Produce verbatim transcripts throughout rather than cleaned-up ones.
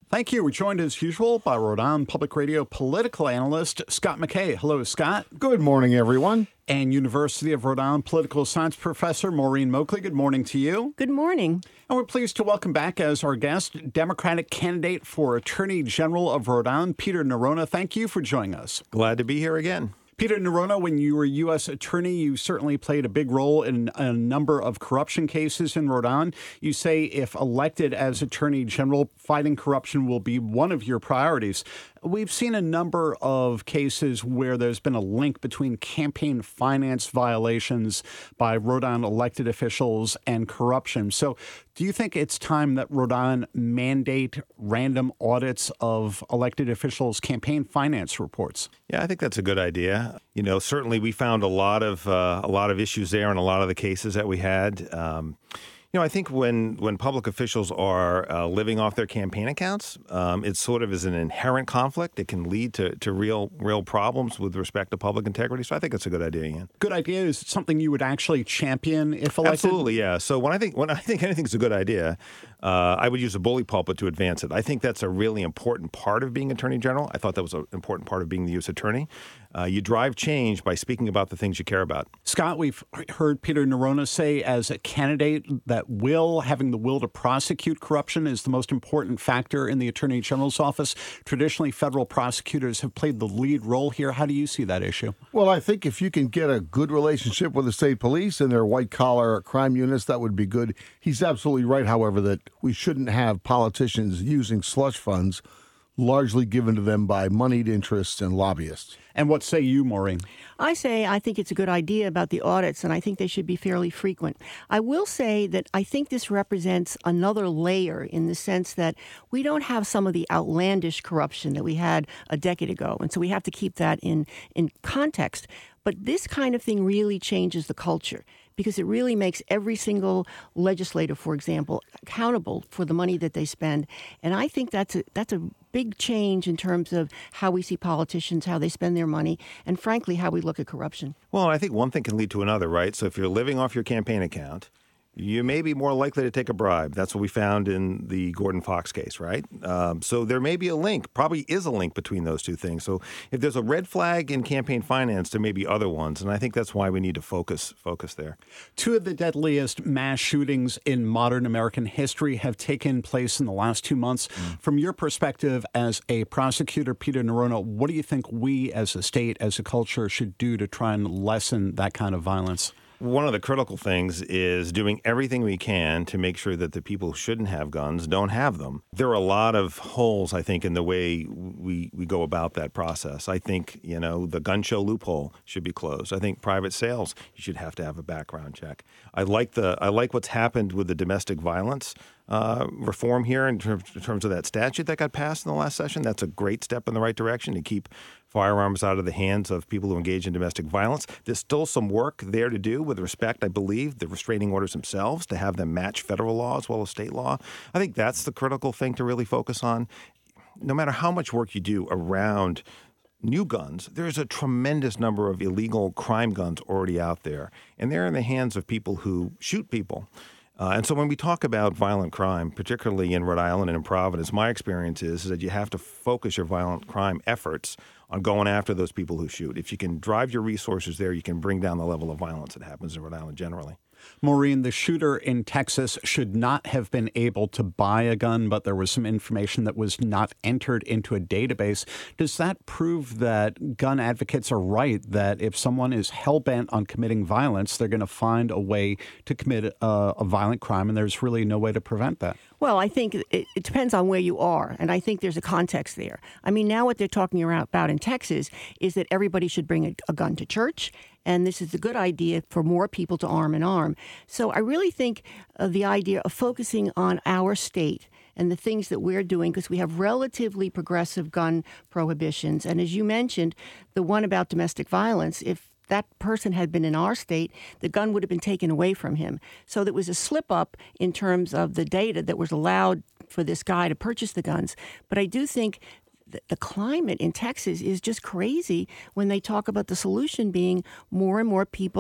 Thank you. We're joined as usual by Rhode Island Public Radio political analyst Scott McKay. Hello, Scott. Good morning, everyone. And University of Rhode Island political science professor Maureen Moakley. Good morning to you. Good morning. And we're pleased to welcome back as our guest Democratic candidate for Attorney General of Rhode Island, Peter Neronha. Thank you for joining us. Glad to be here again. Peter Neronha, when you were U S attorney, you certainly played a big role in a number of corruption cases in Rhode Island. You say if elected as attorney general, fighting corruption will be one of your priorities. We've seen a number of cases where there's been a link between campaign finance violations by Rhode Island elected officials and corruption. So do you think it's time that Rhode Island mandate random audits of elected officials' campaign finance reports? Yeah, I think that's a good idea. You know, certainly we found a lot of uh, a lot of issues there in a lot of the cases that we had. Um, You know, I think when, when public officials are uh, living off their campaign accounts, um, it sort of is an inherent conflict. It can lead to, to real real problems with respect to public integrity. So I think it's a good idea, Ian. Good idea. Is it something you would actually champion if elected? Absolutely, yeah. So when I think when I think anything's a good idea, uh, I would use a bully pulpit to advance it. I think that's a really important part of being Attorney General. I thought that was an important part of being the U S Attorney. Uh, you drive change by speaking about the things you care about. Scott, we've heard Peter Neronha say as a candidate that will, having the will to prosecute corruption is the most important factor in the Attorney General's office. Traditionally, federal prosecutors have played the lead role here. How do you see that issue? Well, I think if you can get a good relationship with the state police and their white-collar crime units, that would be good. He's absolutely right, however, that we shouldn't have politicians using slush funds largely given to them by moneyed interests and lobbyists. And what say you, Maureen? I say I think it's a good idea about the audits, and I think they should be fairly frequent. I will say that I think this represents another layer in the sense that we don't have some of the outlandish corruption that we had a decade ago, and so we have to keep that in, in context. But this kind of thing really changes the culture because it really makes every single legislator, for example, accountable for the money that they spend. And I think that's a, that's a big change in terms of how we see politicians, how they spend their money, and frankly, how we look at corruption. Well, I think one thing can lead to another, right? So if you're living off your campaign account, you may be more likely to take a bribe. That's what we found in the Gordon Fox case, right? Um, so there may be a link, probably is a link between those two things. So if there's a red flag in campaign finance, there may be other ones. And I think that's why we need to focus focus there. Two of the deadliest mass shootings in modern American history have taken place in the last two months. Mm. From your perspective as a prosecutor, Peter Neronha, what do you think we as a state, as a culture, should do to try and lessen that kind of violence? One of the critical things is doing everything we can to make sure that the people who shouldn't have guns don't have them. There are a lot of holes, I think, in the way we, we go about that process. I think, you know, the gun show loophole should be closed. I think private sales, you should have to have a background check. I like the I like what's happened with the domestic violence uh, reform here in terms, in terms of that statute that got passed in the last session. That's a great step in the right direction to keep firearms out of the hands of people who engage in domestic violence. There's still some work there to do with respect, I believe, the restraining orders themselves, to have them match federal law as well as state law. I think that's the critical thing to really focus on. No matter how much work you do around new guns, there's a tremendous number of illegal crime guns already out there, and they're in the hands of people who shoot people. Uh, and so when we talk about violent crime, particularly in Rhode Island and in Providence, my experience is, is that you have to focus your violent crime efforts on going after those people who shoot. If you can drive your resources there, you can bring down the level of violence that happens in Rhode Island generally. Maureen, the shooter in Texas should not have been able to buy a gun, but there was some information that was not entered into a database. Does that prove that gun advocates are right, that if someone is hell-bent on committing violence, they're going to find a way to commit a, a violent crime, and there's really no way to prevent that? Well, I think it, it depends on where you are, and I think there's a context there. I mean, now what they're talking about in Texas is that everybody should bring a, a gun to church, and this is a good idea for more people to arm in arm. So I really think uh, the idea of focusing on our state and the things that we're doing, because we have relatively progressive gun prohibitions. And as you mentioned, the one about domestic violence, if that person had been in our state, the gun would have been taken away from him. So there was a slip up in terms of the data that was allowed for this guy to purchase the guns. But I do think the climate in Texas is just crazy when they talk about the solution being more and more people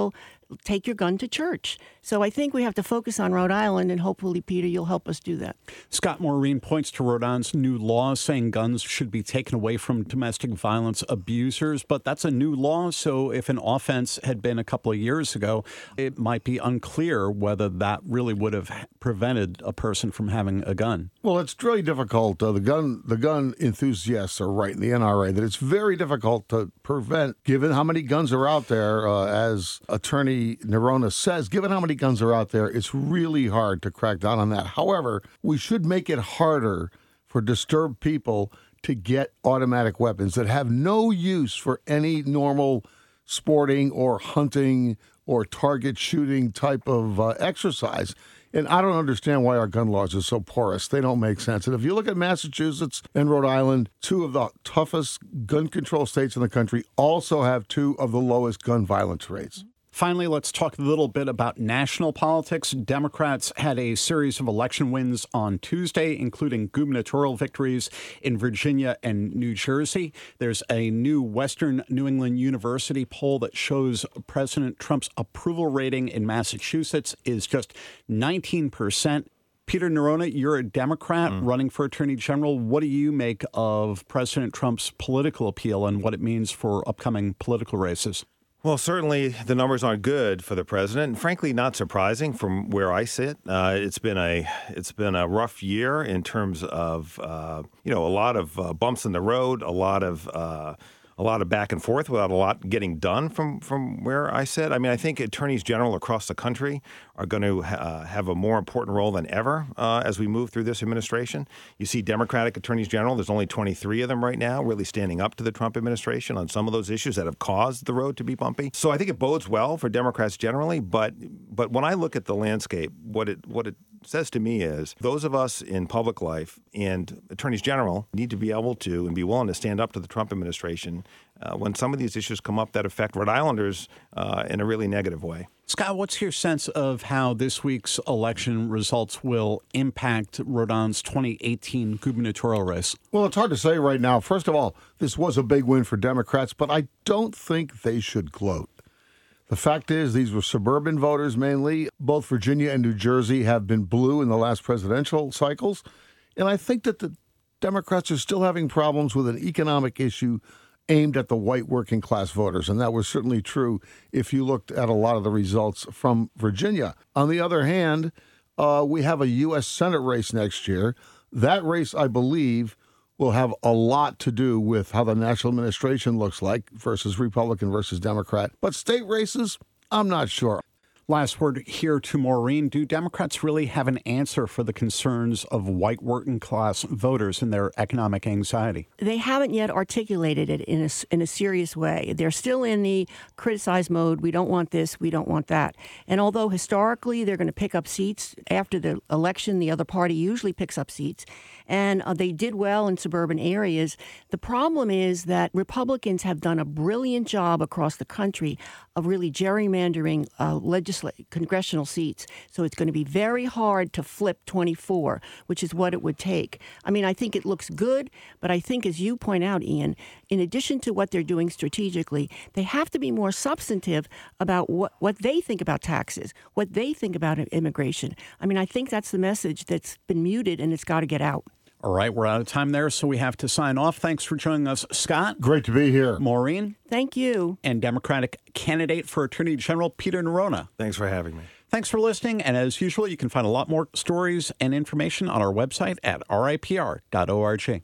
take your gun to church. So I think we have to focus on Rhode Island, and hopefully, Peter, you'll help us do that. Scott Maureen points to Rhode Island's new law saying guns should be taken away from domestic violence abusers, but that's a new law, so if an offense had been a couple of years ago, it might be unclear whether that really would have prevented a person from having a gun. Well, it's really difficult. Uh, the gun the gun enthusiasts are right in the N R A that it's very difficult to prevent, given how many guns are out there, uh, as Attorney Nerona says, given how many guns are out there, it's really hard to crack down on that. However, we should make it harder for disturbed people to get automatic weapons that have no use for any normal sporting or hunting or target shooting type of uh, exercise. And I don't understand why our gun laws are so porous. They don't make sense. And if you look at Massachusetts and Rhode Island, two of the toughest gun control states in the country also have two of the lowest gun violence rates. Finally, let's talk a little bit about national politics. Democrats had a series of election wins on Tuesday, including gubernatorial victories in Virginia and New Jersey. There's a new Western New England University poll that shows President Trump's approval rating in Massachusetts is just nineteen percent. Peter Nerona, you're a Democrat mm. running for Attorney General. What do you make of President Trump's political appeal and what it means for upcoming political races? Well, certainly the numbers aren't good for the president, and frankly, not surprising from where I sit. Uh, it's been a it's been a rough year in terms of uh, you know a lot of uh, bumps in the road, a lot of uh, a lot of back and forth without a lot getting done from from where I sit. I mean, I think attorneys general across the country are going to uh, have a more important role than ever uh, as we move through this administration. You see Democratic attorneys general, there's only twenty-three of them right now, really standing up to the Trump administration on some of those issues that have caused the road to be bumpy. So I think it bodes well for Democrats generally, but but when I look at the landscape, what it what it says to me is those of us in public life and attorneys general need to be able to and be willing to stand up to the Trump administration uh, when some of these issues come up that affect Rhode Islanders uh, in a really negative way. Scott, what's your sense of how this week's election results will impact Rhode Island's twenty eighteen gubernatorial race? Well, it's hard to say right now. First of all, this was a big win for Democrats, but I don't think they should gloat. The fact is, these were suburban voters mainly. Both Virginia and New Jersey have been blue in the last presidential cycles. And I think that the Democrats are still having problems with an economic issue aimed at the white working class voters. And that was certainly true if you looked at a lot of the results from Virginia. On the other hand, uh, we have a U S Senate race next year. That race, I believe, will have a lot to do with how the national administration looks like versus Republican versus Democrat. But state races, I'm not sure. Last word here to Maureen. Do Democrats really have an answer for the concerns of white working class voters and their economic anxiety? They haven't yet articulated it in a, in a serious way. They're still in the criticize mode. We don't want this. We don't want that. And although historically they're going to pick up seats after the election, the other party usually picks up seats. And uh, they did well in suburban areas. The problem is that Republicans have done a brilliant job across the country of really gerrymandering uh, legislation. Congressional seats. So it's going to be very hard to flip twenty-four, which is what it would take. I mean, I think it looks good, but I think, as you point out, Ian, in addition to what they're doing strategically, they have to be more substantive about what, what they think about taxes, what they think about immigration. I mean, I think that's the message that's been muted, and it's got to get out. All right, we're out of time there, so we have to sign off. Thanks for joining us, Scott. Great to be here. Maureen. Thank you. And Democratic candidate for Attorney General Peter Nerona. Thanks for having me. Thanks for listening, and as usual, you can find a lot more stories and information on our website at R I P R dot org.